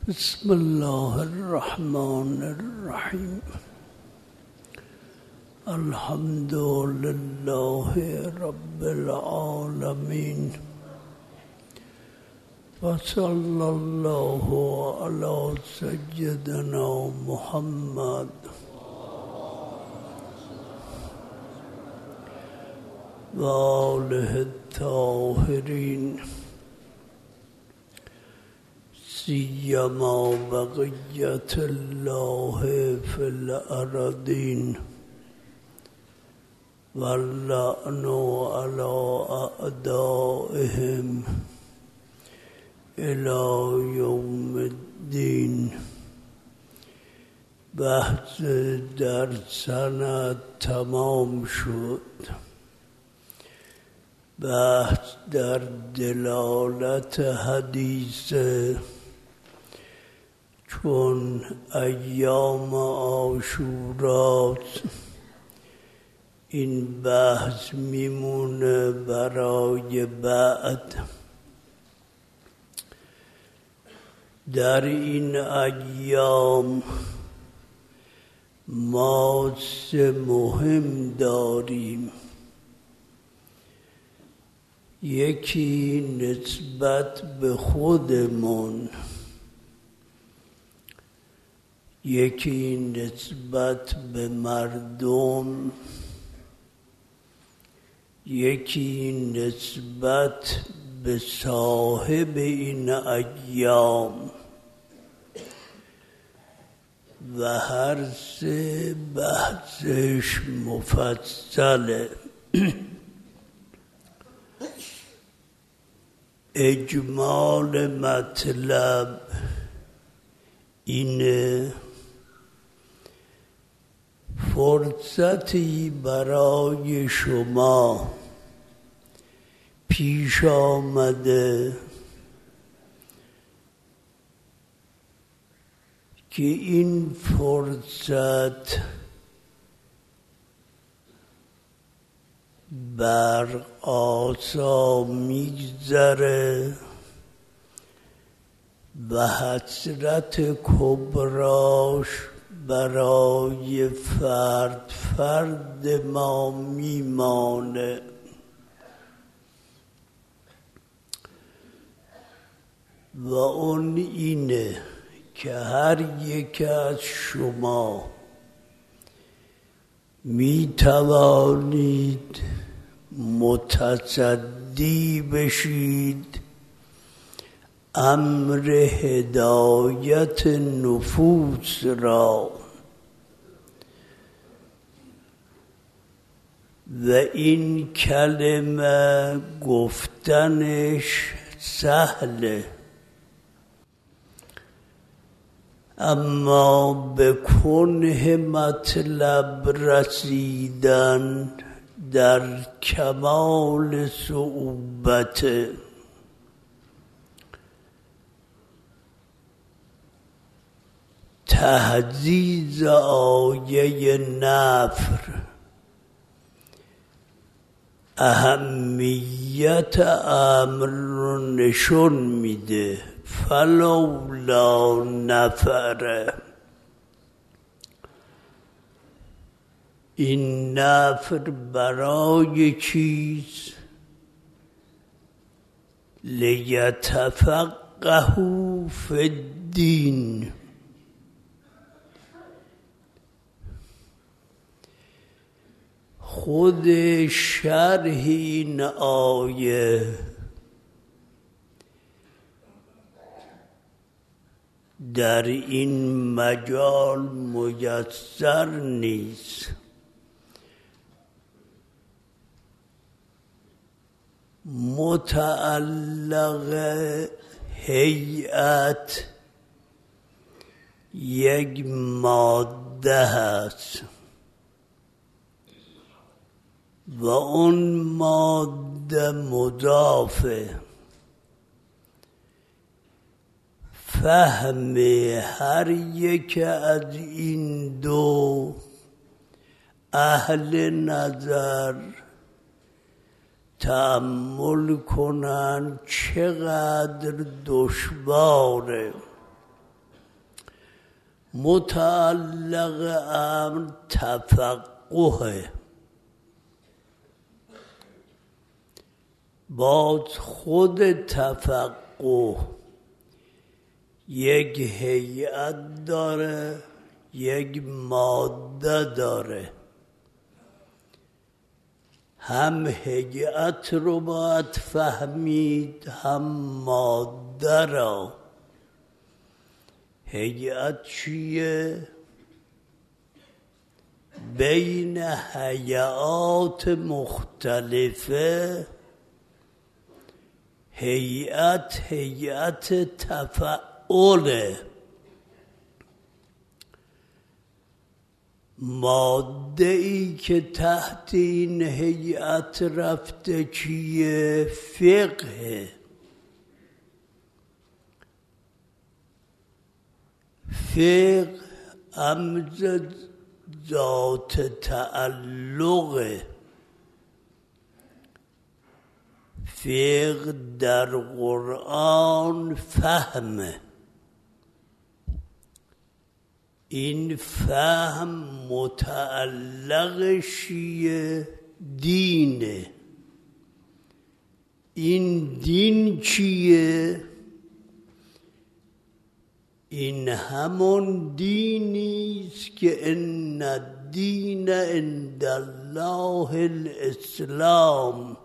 بسم الله الرحمن الرحیم. الحمد لله رب العالمین و صلی الله علی سیدنا محمد و آله الطاهرین سیما بقیت الله فی الارضین واللعن علی اعدائهم الی یوم الدین. بحث در سند تمام شد. بحث در دلالت حدیث چون ایام عاشوراست این بحث میمونه برای بعد. در این ایام ما سه مهم داریم. یکی نسبت به خودمون، یکی نسبت به مردم، یکی نسبت به صاحب این ایام و هر سه بحثش مفصله. اجمال مطلب اینه فرصتی برای شما پیش آمده که این فرصت بر آسا میگذره و حسرت کبراش برای فرد ما میمانه. و اون اینه که هر یک از شما می توانید متصدی بشید امر هدایت نفوس را و این کلمه گفتنش سهله، اما به کنه مطلب رسیدن در کمال صعوبته. تهذیز آیه نفر اهمیت امر رو نشون میده. فلولا نفره، این نفر برای چیست؟ لیتفقهوا فی الدین. خود شرح این آیه در این مجال میسر نیست. متعلق هیئت یک ماده هست و اون ماده مضافه. فهم هر یک از این دو اهل نظر تأمل کنن چقدر دشواره. متعلق امر تفقه. باز خود تفقه یک هیئت داره، یک ماده داره. هم هیئت رو باید فهمید، هم ماده را. هیئت چیه؟ بین هیئات مختلفه هیئت تفعله. ماده ای که تحت این هیئت رفته چیه؟ فقه. فقه امر ذات تعلقه. فقه در قرآن فهمه. این فهم متعلقش دینه. این دین چیه؟ این همون دینیست که ان الدین عند الله الاسلام.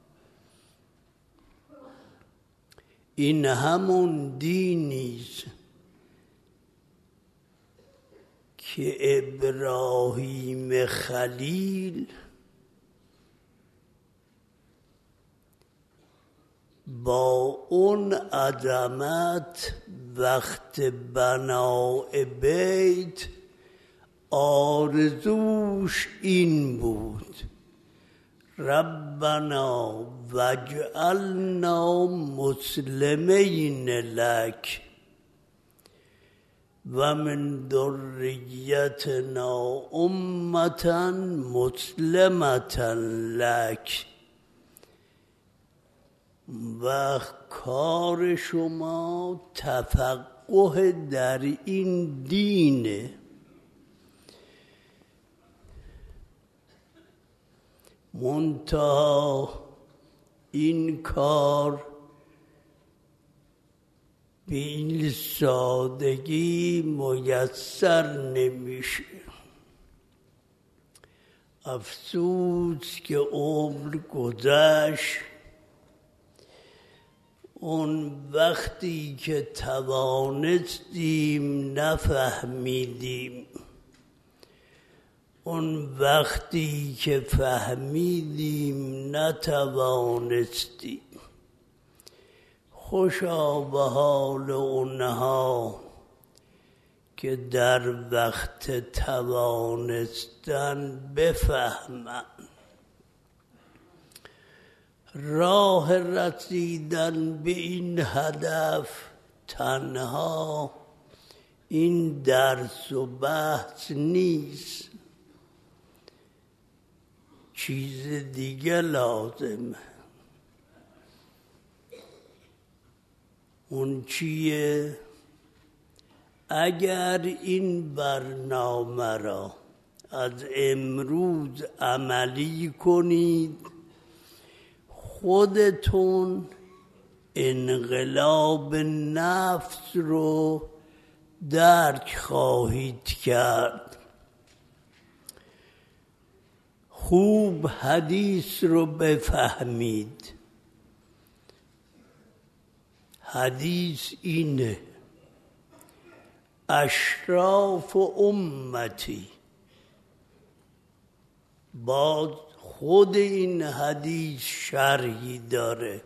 این همون دینیست که ابراهیم خلیل با اون عظمت وقت بناء بیت آرزوش این بود: ربنا واجعلنا مسلمین لک و من ذریتنا امة مسلمة لک. و کار شما تفقه در این دینه. منتها این کار به این سادگی میسر نمیشه. افسوس که عمر گذشت. اون وقتی که توانستیم نفهمیدیم، اون وقتی که فهمیدیم نتوانستیم. خوشا به حال اونها که در وقت توانستن بفهمن. راه رسیدن به این هدف تنها این درس و بحث نیست، چیز دیگه لازمه. اون چیه؟ اگر این برنامه را از امروز عملی کنید، خودتون انقلاب نفس رو درک خواهید کرد. خوب حدیث رو بفهمید. حدیث اینه: اشراف امتی. باز خود این حدیث شرحی داره.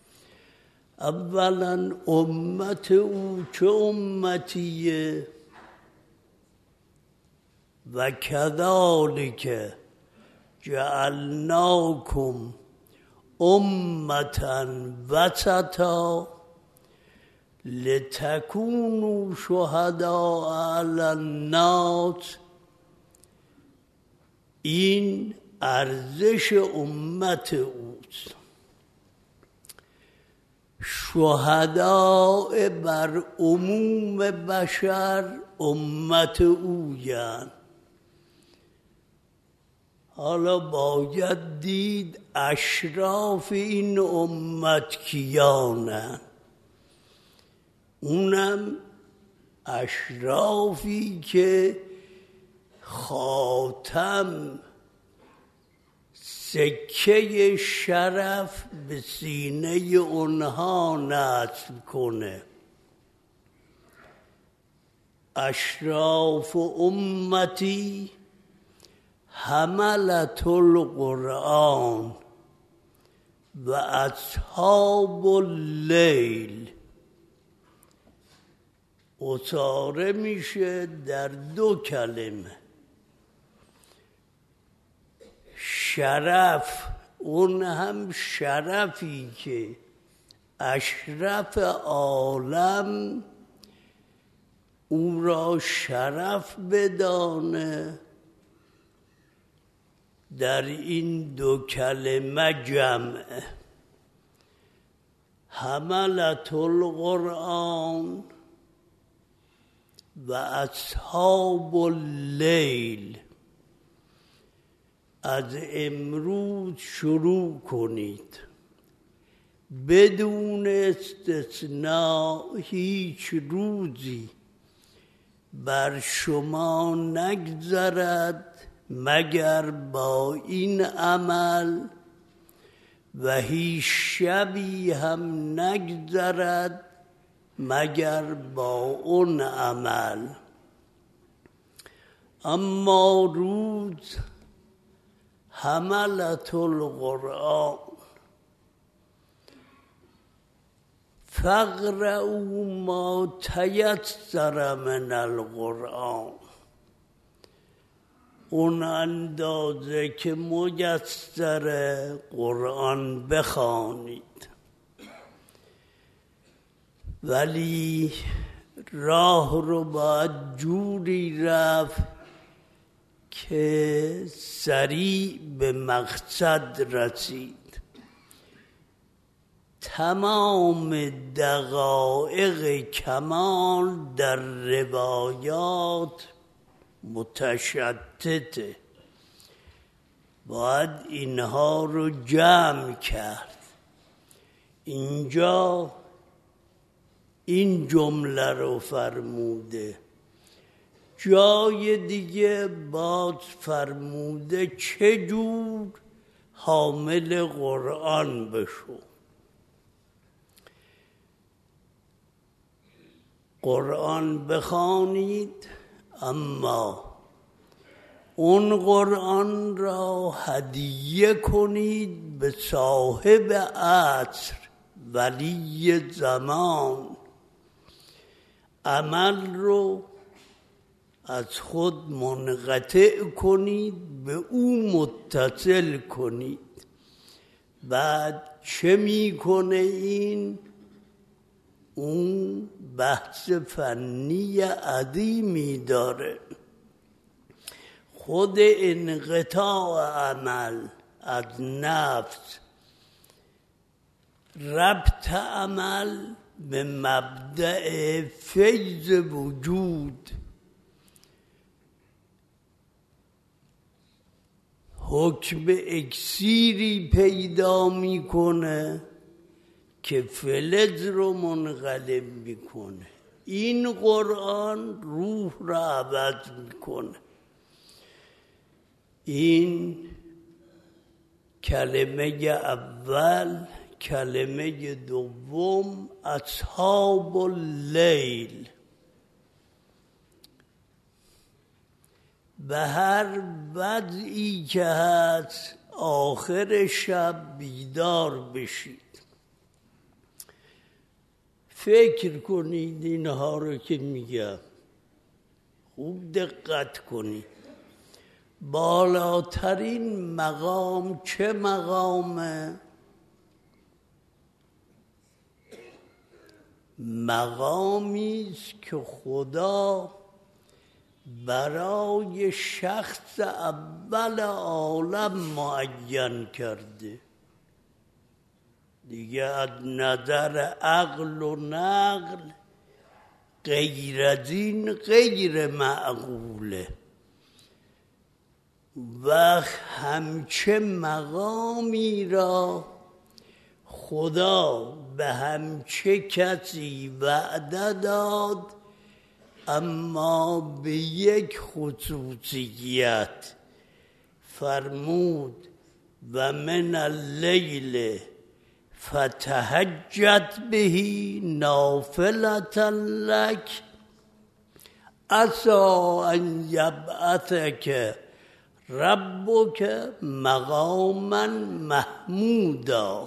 اولا امت او چه امتیه؟ و کذالک جعلناکم امة وسطا لتکونوا شهداء علی الناس. این ارزش امت اوست. شهداء بر عموم بشر امت اویند. حالا باید دید اشراف این امت کیانند. اونم اشرافی که خاتم سکه شرف به سینه اونها نصب کنه. اشراف امتی حملت القرآن و اصحاب اللیل. اصاره میشه در دو کلمه. شرف، اون هم شرفی که اشرف عالم او را شرف بدانه، در این دو کلمه جمعه. حملت القرآن و اصحاب اللیل. از امروز شروع کنید، بدون استثناء هیچ روزی بر شما نگذرد مگر با این عمل، و هیچ شبی هم نگذرد مگر با اون عمل. اما روز حملت القرآن فاقرؤوا ما تیسر من القرآن. اون اندازه که میسر قرآن بخوانید. ولی راه رو باید جوری رفت که سریع به مقصد رسید. تمام دقایق کمال در روایات متشتته. باید اینها رو جمع کرد. اینجا این جمله رو فرموده، جای دیگه باز فرموده چجور حامل قرآن بشو. قرآن بخوانید، اما اون قرآن را هدیه کنید به صاحب عصر، ولی زمان. عمل رو از خود منقطع کنید، به او متصل کنید. بعد چه میکنه این؟ اون بحث فنی عظیمی داره. خود انقطاع عمل از نفس، ربط عمل به مبدأ فیض وجود، حکم اکسیری پیدا میکنه که فلز رو منقلب میکنه. این قرآن روح را عوض میکنه. این کلمه اول. کلمه دوم اصحاب اللیل. به هر وضعی که هست آخر شب بیدار بشید. فکر کنید اینها رو که میگم، خوب دقت کنید. بالاترین مقام چه مقامه؟ مقامی است که خدا برای شخص اول عالم معین کرده. دیگه از نظر عقل و نقل غیر از این غیر معقوله. و همچه مقامی را خدا به همچه کسی وعده داد، اما به یک خصوصیت فرمود و من اللیل فتهجد به نافلة لک عسی ان یبعثک ربک مقاما محمودا.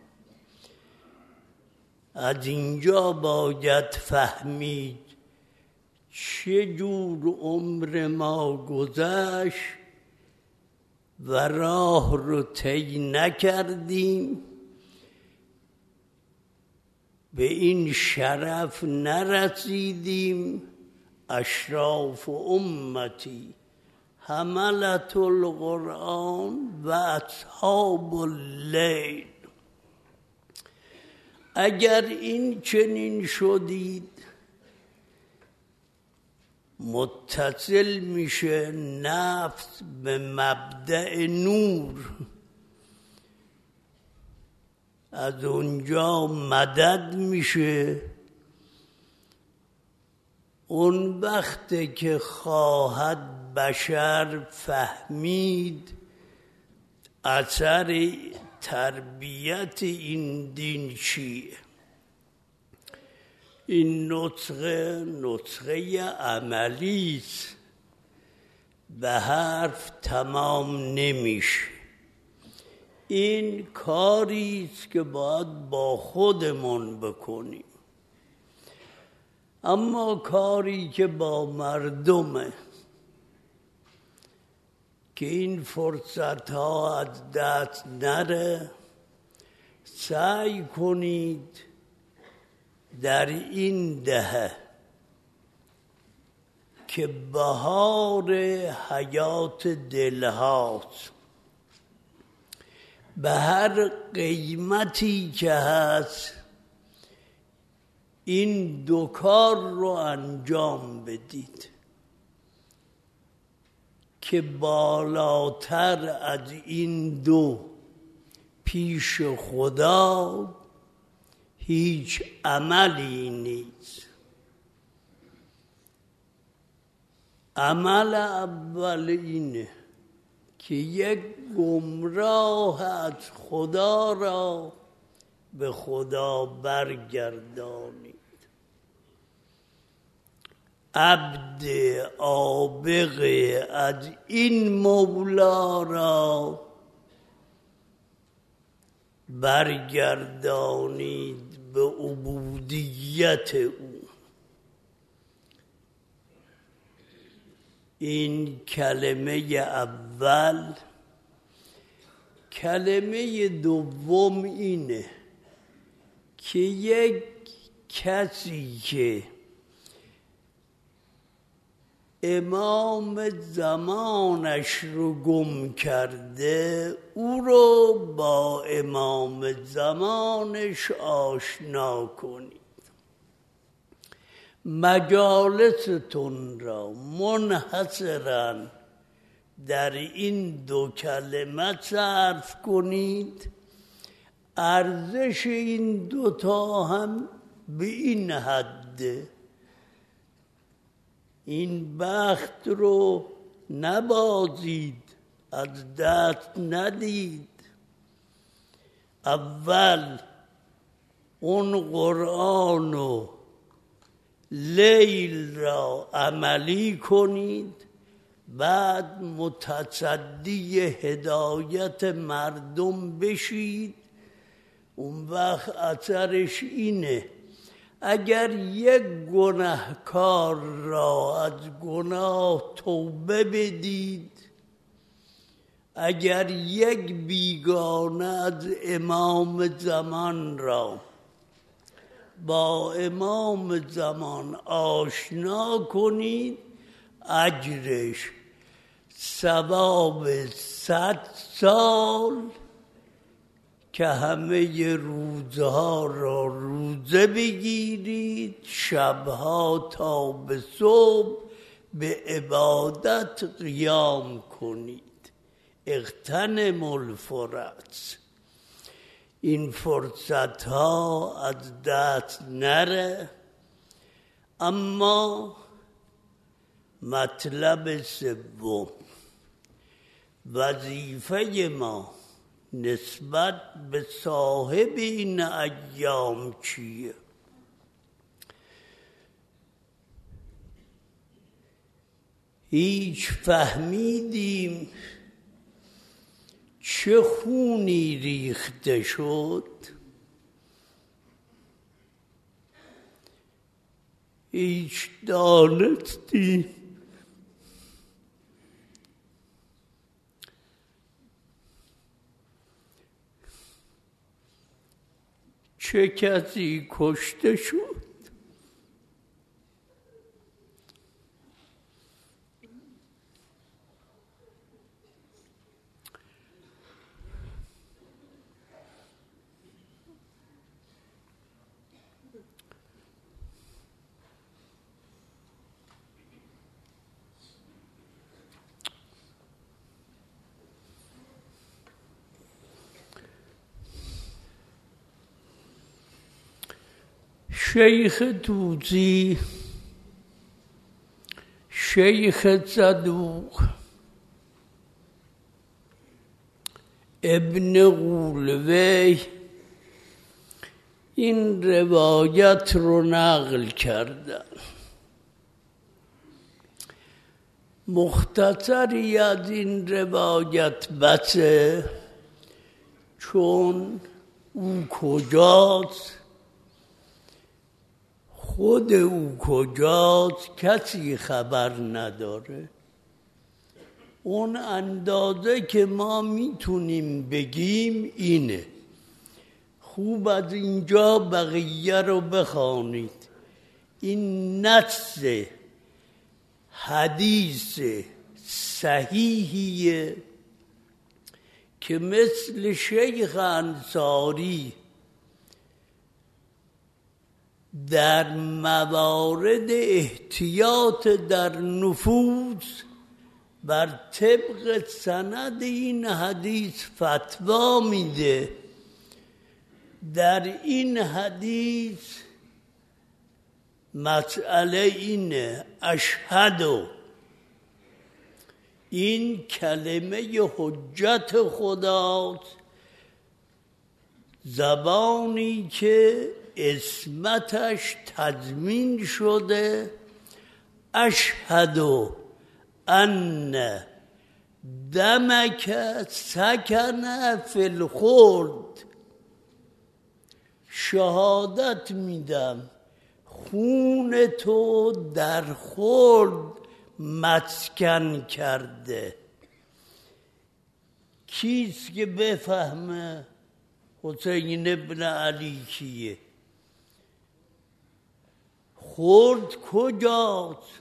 از اینجا باید فهمید چه جور عمر ما گذشت و راه رو طی نکردیم، به این شرف نرسیدیم. اشراف امتی حملة القرآن و اصحاب اللیل. اگر این چنین شدید متصل میشه نفس به مبدأ نور، از اونجا مدد میشه. اون وقت که خواهد بشر فهمید اثر تربیت این دین چیه. این نطقه عملی است، به حرف تمام نمیشه. این کاری است که باید با خودمون بکنیم. اما کاری که با مردمه که این فرصت ها از دست نره، سعی کنید در این دهه که بهار حیات دلهاست، به هر قیمتی که هست این دو کار رو انجام بدید که بالاتر از این دو پیش خدا هیچ عملی نیست. عمل اول اینه که یک گمراه از خدا را به خدا برگردانید. عبد عابق از این مولا را برگردانید به عبودیت او. این کلمه اول. کلمه دوم اینه که یک کسی که امام زمانش رو گم کرده او رو با امام زمانش آشنا کنید. مجالستون را منحصراً در این دو کلمه صرف کنید. ارزش این دوتا هم به این حده. این بخت رو نبازید، از دست ندید. اول اون قرآن و لیل را عملی کنید، بعد متصدی هدایت مردم بشید. اون وقت اثرش اینه اگر یک گناهکار را از گناه توبه بدید، اگر یک بیگانه از امام زمان را با امام زمان آشنا کنید، اجرش ثواب 100 سال که همه روزها را روزه بگیرید، شبها تا به صبح به عبادت قیام کنید. اغتنموا الفرص. این فرصت ها از دست نره. اما مطلب سوم، وظیفه ما نسبت به صاحب این ایام چیه؟ هیچ فهمیدیم چه خونی ریخته شد؟ هیچ دانستیم چه کسی کشته شد؟ شیخ توسی، شیخ صدوق، ابن قولوی این روایت رو نقل کردن. مختصری از این روایت بسه، چون او کجاست، خود او کجاست کسی خبر نداره. اون اندازه که ما میتونیم بگیم اینه. خوب از اینجا بقیه رو بخوانید. این نص حدیث صحیحیه که مثل شیخ انصاری در موارد احتیاط در نفوذ بر طبق سند این حدیث فتوا میده. در این حدیث مسئله اینه، اشهد، این کلمه حجت خداست، زبانی که اسمتش تضمین شده. اشهد ان دمک سکن فی الخلد. شهادت میدم خون تو در خلد مسکن کرده. کیست که بفهمه حسین ابن علی کیه؟ خلد کجاست؟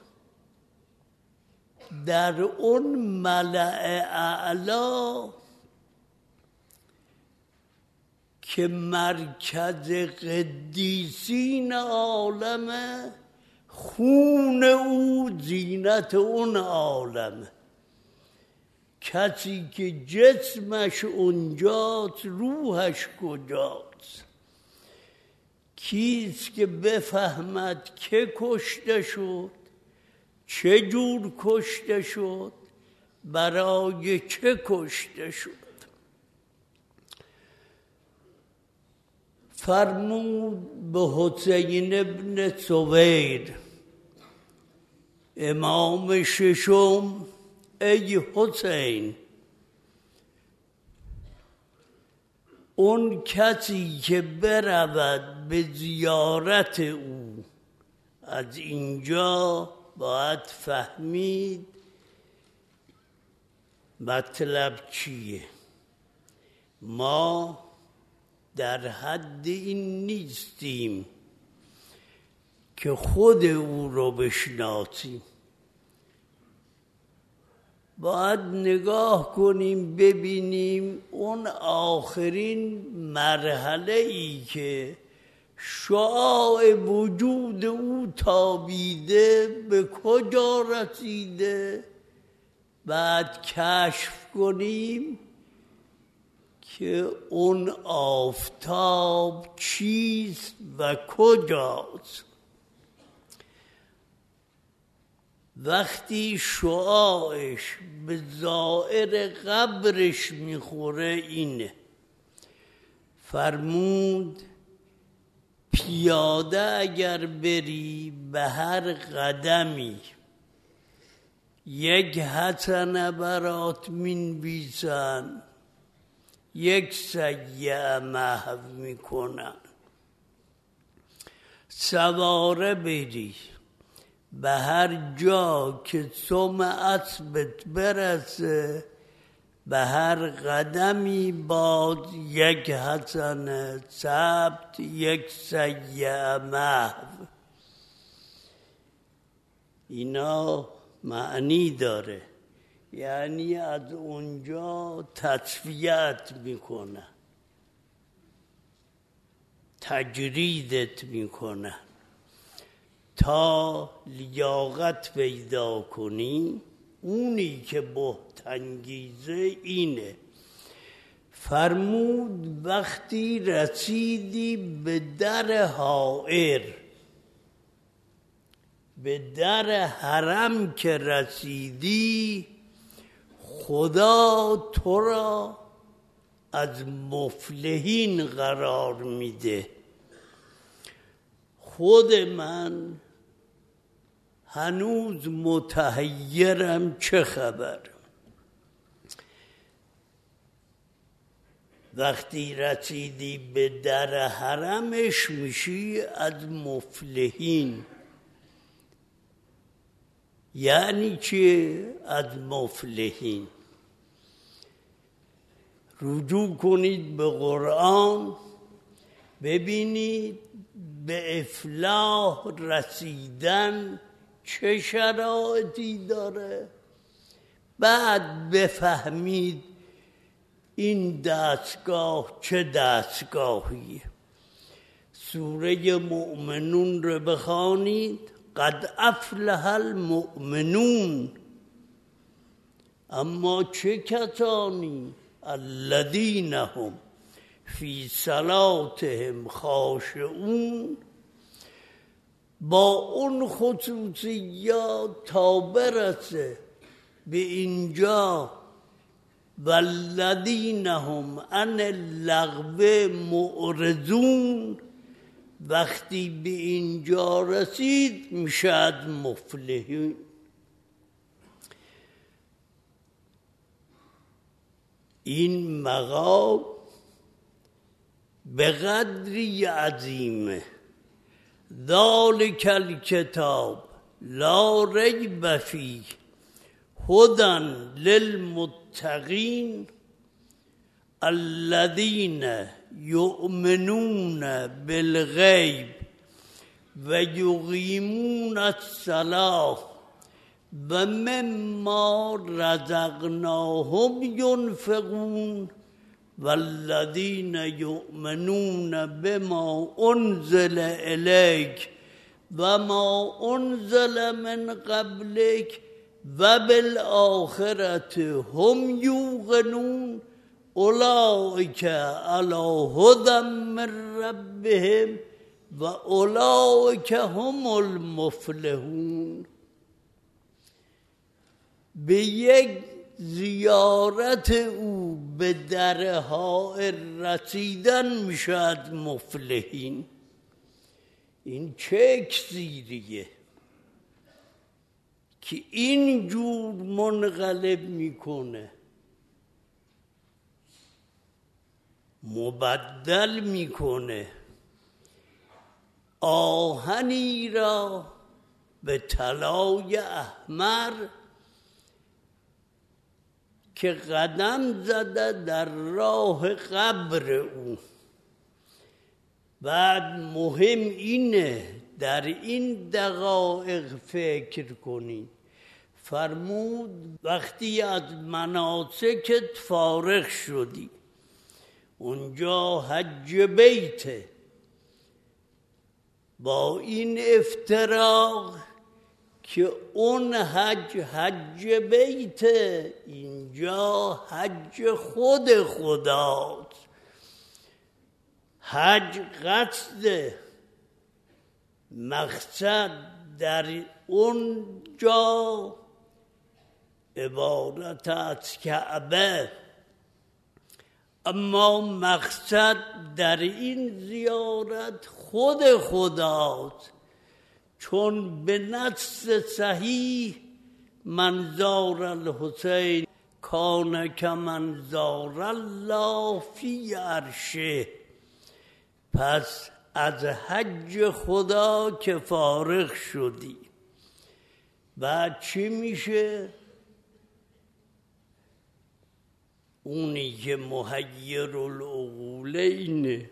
در اون ملأ اعلا که مرکز قدیسین عالمه، خون او زینت اون عالمه. کسی که جسمش اونجاست روحش کجاست؟ کیست که بفهمد که کشته شد، چه جور کشته شد، برای چه کشته شد؟ فرمود به حسین ابن سویر امام ششم، ای حسین، اون کسی که برود به زیارت او، از اینجا باید فهمید مطلب چیه. ما در حد این نیستیم که خود او رو بشناسیم. باید نگاه کنیم ببینیم اون آخرین مرحله ای که شعاع وجود او تابیده به کجا رسیده. بعد کشف کنیم که اون آفتاب چیست و کجاست. وقتی شعاعش به زائر قبرش میخوره اینه. فرمود پیاده اگر بری به هر قدمی یک حسنه برات مینویسن، یک سیئه محو میکنن. سواره بری به هر جا که سم اسبت برسه به هر قدمی باد یک حسنه ثبت، یک سیئه محو. اینا معنی داره، یعنی از اونجا تصفیت میکنه، تجریدت میکنه تا لیاقت پیدا کنی. اونی که بهت انگیزه اینه. فرمود وقتی رسیدی به در حائر، به در حرم که رسیدی، خدا تو را از مفلحین قرار میده. خود من هنوز متحیرم چه خبر. وقتی رسیدی به در حرمش میشی از مفلحین. یعنی چه از مفلحین؟ رجوع کنید به قرآن ببینید به افلاح رسیدن چه شرایطی داره. بعد بفهمید این دستگاه چه دستگاهیه. سوره مؤمنون رو بخوانید. قد افلح المؤمنون. اما چه کسانی؟ الذین هم فی صلاتهم خاشعون. با اون خصوصیات تا برسه به اینجا والذین هم عن اللغو معرضون، وقتی به اینجا رسید میشد مفلحین. این مقام به قدری عظیمه. ذالک الکتاب لا ریب فیه هدی للمتقین الذین یؤمنون بالغیب و یقیمون الصلاة و مما رزقناهم ینفقون والذین یؤمنون بما انزل الیک و ما انزل من قبلک و بالآخرة هم یوقنون اولئک علی هدی من ربهم و اولئک هم المفلحون. به یک زیارت او به در حائر رسیدن میشد مفلحین. این چه اکسیریه که این جور منقلب میکنه، مبدل میکنه آهنی را به طلای احمر که قدم زده در راه قبر او. بعد مهم اینه در این دقایق فکر کنید. فرمود وقتی از مناسکت فارغ شدی، اونجا حج بیته، با این افتراق که اون حج بیته، اینجا حج خود خداست. حج قصد مقصد در اونجا عبارت از کعبه، اما مقصد در این زیارت خود خداست، چون به نص صحیح من زار الحسین کان کمن زار الله فی عرشه. پس از حج خدا که فارغ شدی بعد چی میشه؟ اونی که محیر العقولینه.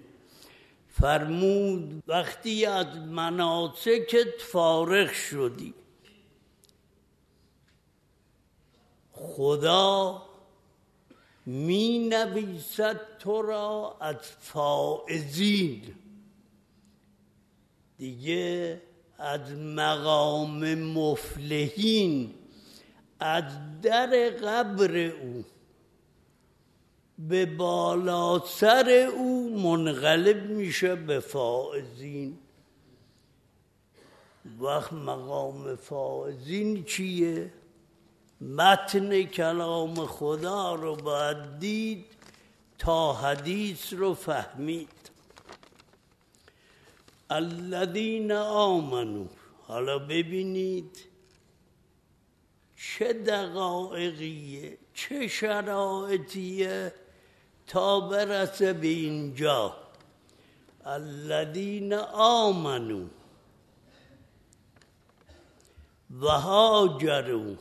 فرمود وقتی از مناسکت فارغ شدی، خدا می نویسد تو را از فائزین، دیگه از مقام مفلحین، از در قبر او به بالا سر او منقلب میشه به فائزین. وقت مقام فائزین چیه؟ متن کلام خدا رو باید دید تا حدیث رو فهمید. الذین آمنوا، حالا ببینید چه دقایقیه، چه شرایطیه تا برسه به اینجا. الذین آمنوا و هاجروا،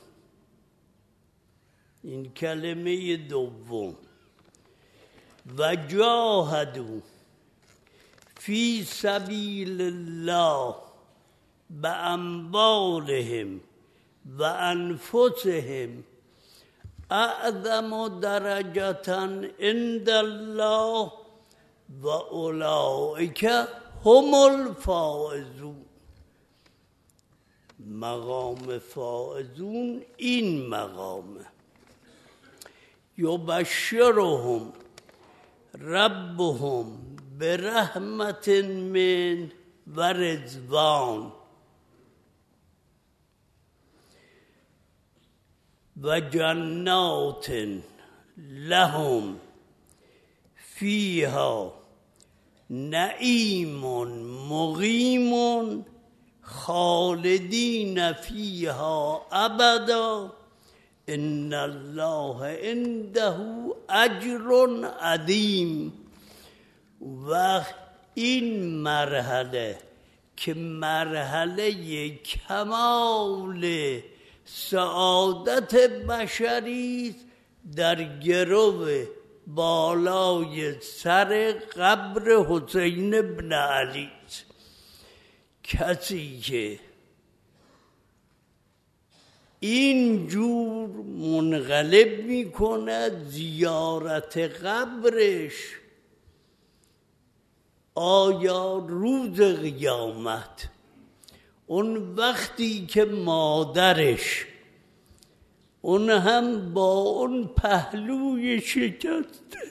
این کلمه دوم، و جاهدوا فی سبیل الله باموالهم و انفسهم اعظم درجة عند الله و اولئک هم الفائزون. مقام فائزون این مقامه. یبشرهم ربهم برحمت من و رضوان و جنات لهم فیها نعیم مقیم خالدین فیها ابدا ان الله عنده اجر عظیم. و این مرحله که مرحله کمال سعادت بشری در گرو بالای سر قبر حسین بن علی. کسی که اینجور منقلب میکنه زیارت قبرش، آیا روز قیامت اون وقتی که مادرش اون هم با اون پهلوی شکسته،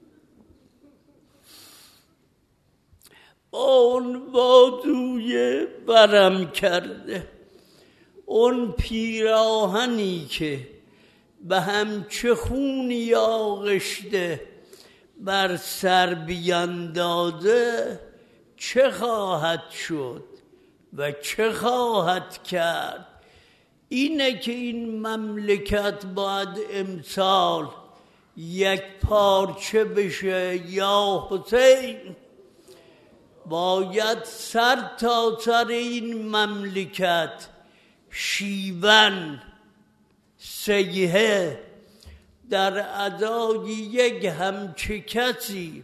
با اون بازوی برم کرده، اون پیراهنی که به همچه خونی آغشته بر سر بیندازه، چه خواهد شد و چه خواهد کرد؟ اینه که این مملکت باید امسال یک پارچه بشه. یا حسین، باید سر تا سر این مملکت شیون سیحه در ادای یک همچه کسی،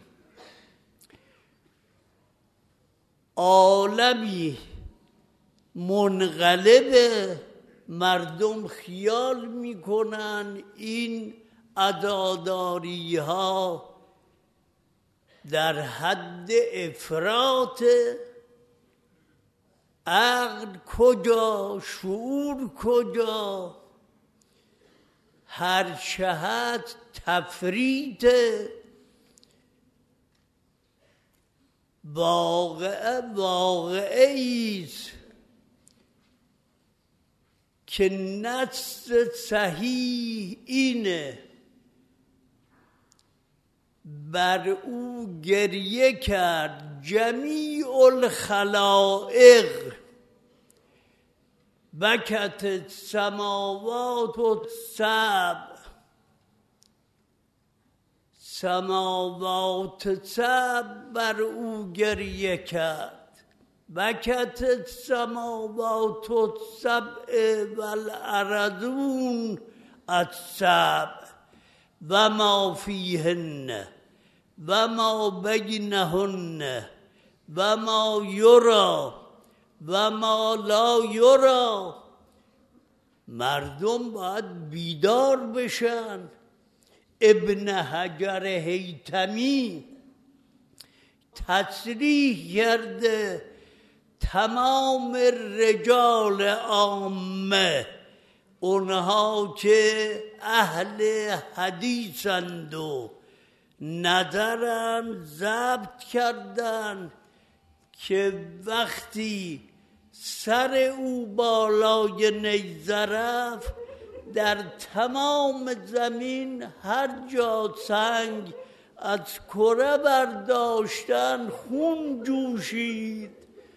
عالمی منقلبه مردم خیال میکنن این عزاداری ها در حد افراط. عقل کجا، شعور کجا؟ هر جهت تفریطه. واقعیست که نص صحیح اینه بر او گریه کرد جمیع الخلائق، بکت السماوات السبع. سماوات سبع بر او گریه کرد، بکت السماوات السبع والارضون السبع و ما فیهن و ما بینهن و ما یرا و ما لا یرا. مردم باید بیدار بشن. ابن حجر هیتمی تصریح کرده تمام رجال عامه، اونها که اهل حدیثند و نظرن ضبط کردن که وقتی سر او بالای نیزه رفت در تمام زمین هر جا سنگ از کره برداشتن خون جوشید.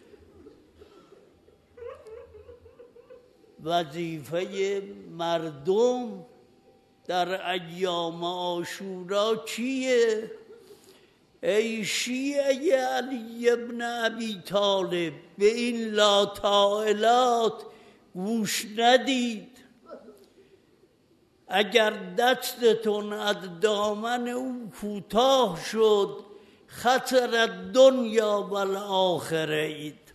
وظیفه مردم در ایام عاشورا چیه؟ ای شیعه علی ابن ابی طالب، به این لاطائلات گوش ندید. اگر دستتون از دامن او کوتاه شد خسر دنیا و الاخره اید.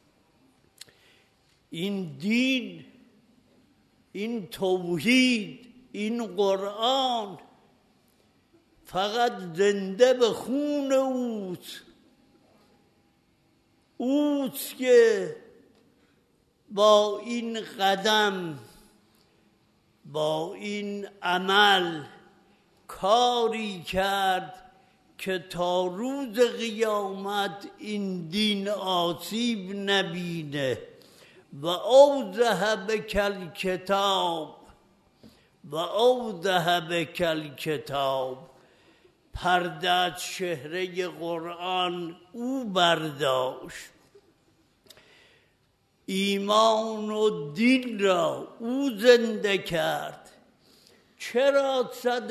این دین، این توحید، این قرآن فقط زنده به خون اوست که با این قدم، با این عمل کاری کرد که تا روز قیامت این دین آسیب نبینه. و اوضح بکل کتاب و اوضح بکل کتاب، پرده از چهره قرآن او برداشت، ایمان و دین را او زنده کرد. چرا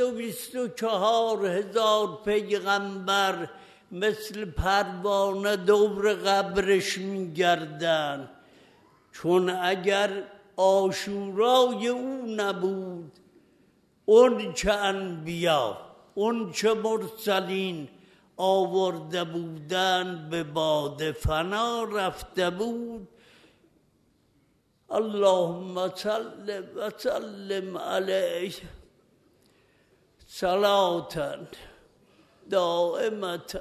124,000 پیغمبر مثل پروانه دور قبرش میگردن؟ چون اگر عاشورای او نبود، اون چه انبیا، اون چه مرسلین آورده بودن به باد فنا رفته بود. اللهم صل و سلم علیه صلاة دائمة.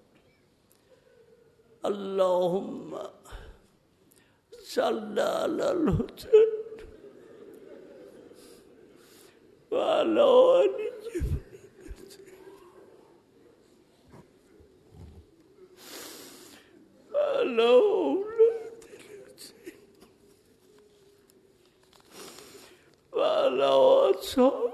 اللهم صل علی الحسین و علی آله و علی اولاد الحسین و علی اصحاب